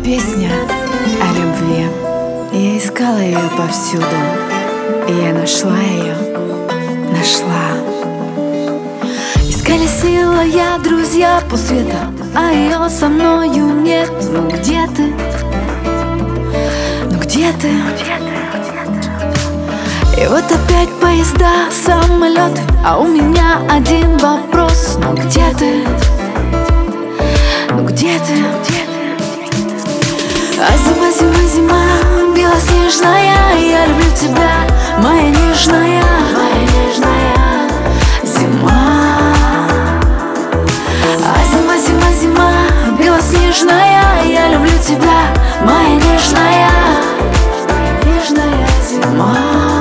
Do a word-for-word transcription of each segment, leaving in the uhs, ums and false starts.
Песня о любви. Я искала ее повсюду, и я нашла ее, нашла. Искали сила я, друзья по свету, а ее со мною нет. Ну где ты? Ну где ты? И вот опять поезда, самолеты, а у меня один вопрос: ну где ты? Ну где ты? А зима, зима, зима, белоснежная, я люблю тебя, моя нежная, моя нежная зима. А зима, зима, зима, белоснежная, я люблю тебя, моя нежная, нежная зима.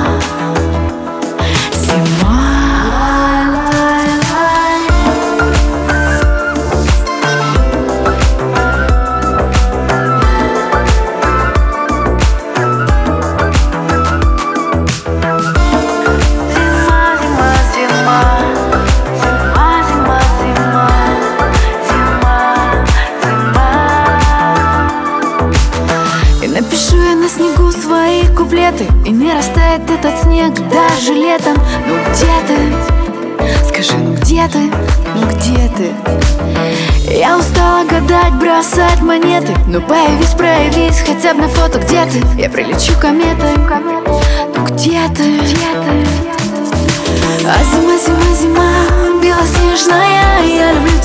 Напишу я на снегу свои куплеты, и не растает этот снег даже летом. Ну где ты? Скажи, ну где ты? Ну где ты? Я устала гадать, бросать монеты. Ну появись, проявись хотя бы на фото. Где ты? Я прилечу кометой. Ну где ты? А зима, зима, зима, белоснежная, я люблю